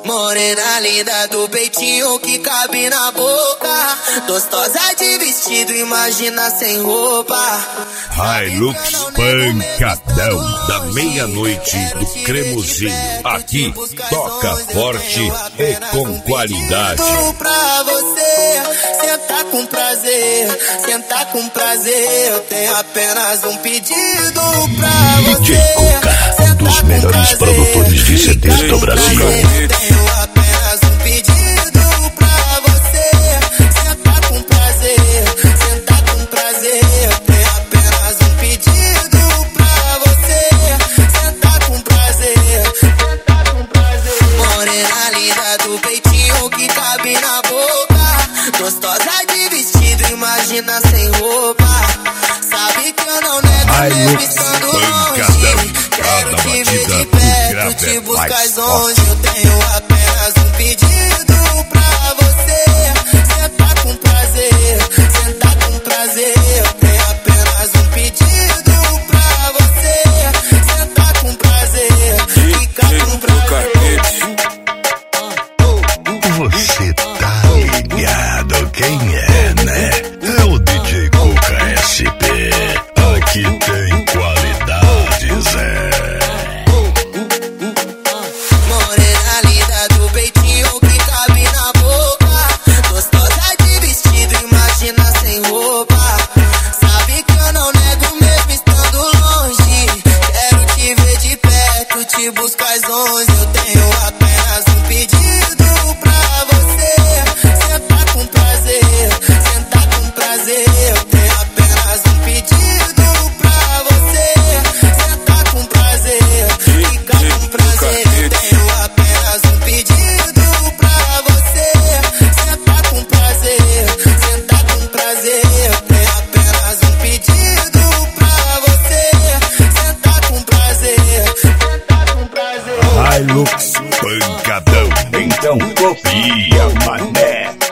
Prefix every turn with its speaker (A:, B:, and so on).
A: Morena linda do peitinho que cabe na boca, gostosa de vestido, imagina sem roupa.
B: Hilux pancadão da meia-noite do Cremosinho. Aqui toca forte e com qualidade.
A: Pra você sentar com prazer, sentar com prazer. Eu tenho apenas um pedido pra você.
C: DJ Cuca, um dos melhores produtores de CDs do Brasil.
A: Eu tenho apenas um pedido pra você sentar com prazer, sentar com prazer. Eu tenho apenas um pedido pra você sentar com prazer, sentar com prazer. Morena linda do peitinho que cabe na boca, gostosa de vestido, imagina sem roupa. Sabe que eu não nego mesmo estando longe. Quero te ver de perto, te buscar longe. Eu tenho apenas um pedido pra você sentar com prazer, sentar com prazer. Eu tenho apenas um pedido pra você sentar com prazer, ficar com prazer.
C: Você tá ligado quem é, né? É o DJ Cuca SP. Aqui tem qualidades,
A: Morena linda do peitinho que cabe na boca, gostosa de vestido, imagina sem roupa. Sabe que eu não nego mesmo estando longe. Quero te ver de perto, te buscar longe. Eu tenho apenas um pedido pra você sentar com prazer, sentar com prazer. Eu tenho apenas um pedido pra você sentar com prazer, ficar com prazer. Eu tenho apenas um pedido pra você sentar com prazer, sentar com prazer. Eu tenho apenas um pedido pra você sentar com prazer, sentar com prazer.
C: Hilux pancadão. Então copia, mané.